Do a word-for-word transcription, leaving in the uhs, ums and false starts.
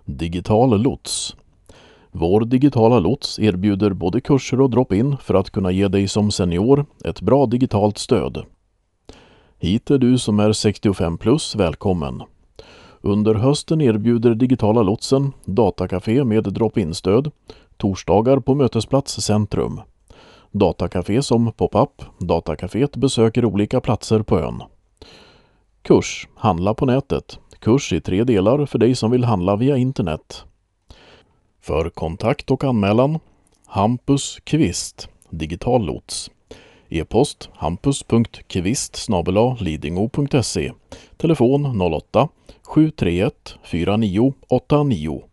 Digital lots. Vår digitala lots erbjuder både kurser och drop-in för att kunna ge dig som senior ett bra digitalt stöd. Hit är du som är sextiofem plus välkommen. Under hösten erbjuder digitala lotsen datacafé med drop-in-stöd, torsdagar på Mötesplats Centrum. Datacafé som pop-up, datacaféet besöker olika platser på ön. Kurs, handla på nätet. Kurs i tre delar för dig som vill handla via internet. För kontakt och anmälan, Hampus Kvist, digital lots. E-post hampus punkt kvist snabel-a lidingö punkt se. Telefon noll åtta sju tre ett fyra nio åtta nio.